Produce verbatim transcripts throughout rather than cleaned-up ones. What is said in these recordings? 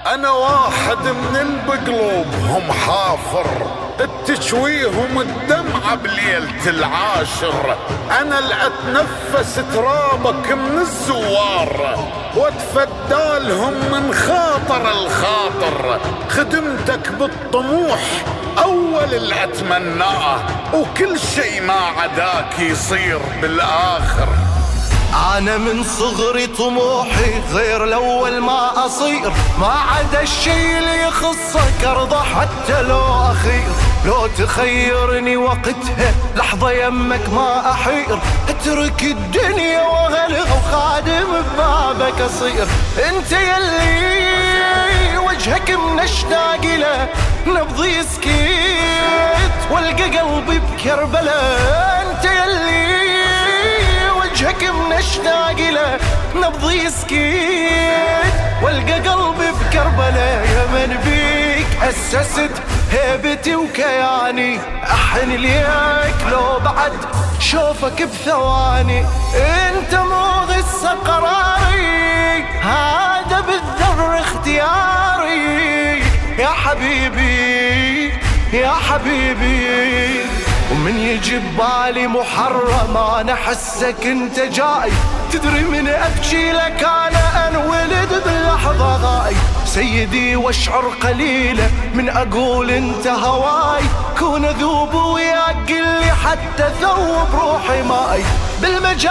انا واحد من البقلوبهم حافر، تشويهم الدمعة بليلة العاشر. انا اللي اتنفس ترابك من الزوار، واتفدالهم من خاطر الخاطر. خدمتك بالطموح اول اللي اتمناه، وكل شي ما عداك يصير بالاخر. أنا من صغري طموحي غير الأول ما أصير، ما عدا الشي اللي يخصك أرضى حتى لو أخير. لو تخيرني وقتها لحظة يمك ما أحير، اترك الدنيا وأغلق وخادم ببابك أصير. انت يلي وجهك من اشتاق له، نبضي سكيت والقى قلبي بكربلاء. انت يلي وجهك من اشتاق له، نبضي سكيت والقى قلبي بكربلاء. يا من بيك اسست هيبتي وكياني، احن ليك لو بعد شوفك بثواني. انت مو غصة قراري، هذا بالذر اختياري. يا حبيبي يا حبيبي، ومن يجي ببالي محرم انا احسك انت جاي. تدري من ابكي لك انا انولد باللحظة غاي. سيدي واشعر قليلة من اقول انت هواي، كون اذوب وياك قلي حتى ثوب روحي ماي. بالمجالس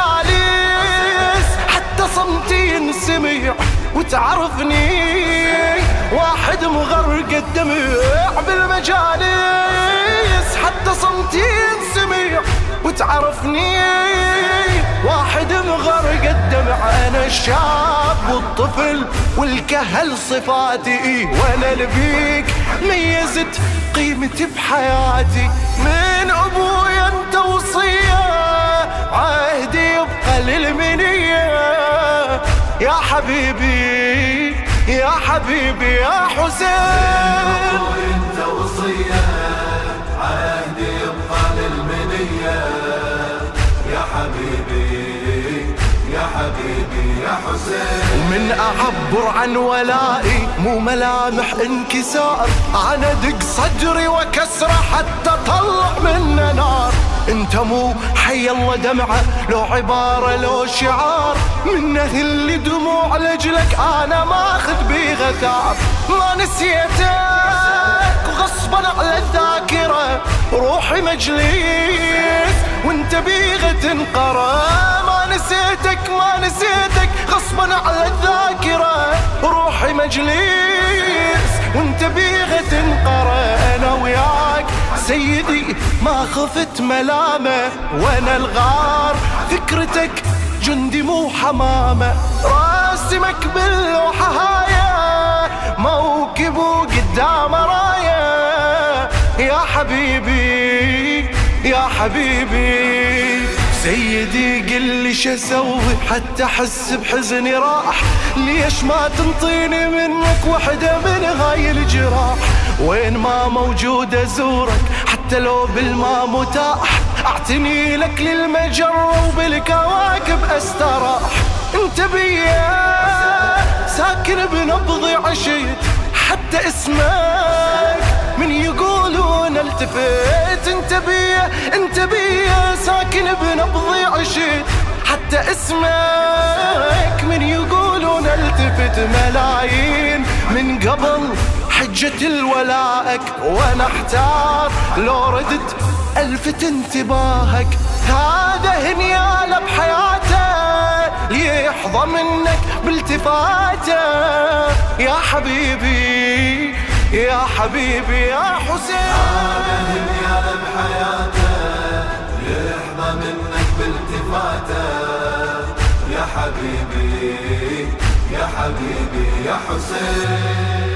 حتى صمتي ينسمع وتعرفني واحد مغرق الدمع. بالمجالس حتى صمتي ينسمع وتعرفني واحد مغرق الدمع. انا الشاب والطفل والكهل صفاتي، وانا لبيك ميزت قيمتي بحياتي. من ابويا انت وصية عهدي يبقى للمنية. يا حبيبي يا حبيبي يا حسين، انت وصية عهدي يبقى للمنية. يا حبيبي يا حبيبي يا حسين. ومن أعبر عن ولائي مو ملامح انكسار، أنا دق صدري وكسره حتى طلع منه نار. انت مو حي الله دمعة لو عبارة لو شعار، من اللي دموع لجلك انا ماخذ بيه غثار. ما نسيتك وغصبا على الذاكرة، روحي مجلس وانت بيغة تنقرى. ما نسيتك ما نسيتك غصبا على الذاكرة، روحي مجلس وانت بيغة تنقرى. انا وياك سيدي ما خفت ملامة، وانا الغار فكرتك جندي مو حمامة. راسمك باللوحة هاية موكب وقدام راية. يا حبيبي يا حبيبي سيدي قل لي شسوي حتى احس بحزني راح. ليش ما تنطيني منك وحدة من هاي الجراح؟ وين ما موجود ازورك حتى لو بالما متاح. اعتني لك للمجرة وبالكواكب استراح. انت بيا ساكن بنبضي عشيت حتى اسمك من يقولون التفت. انت بيا انت بيا ساكن بنبضي عشيت حتى اسمك من يقولون التفت. ملايين من قبل حجة الولائك وانا احتار لو ردت الفت انتباهك. هذا هنيال بحياته يحظى منك بالتفاته. يا حبيبي يا حبيبي يا حسين، هذا هنيال بحياته يحظى منك بالتفاته. يا حبيبي يا حبيبي يا حسين.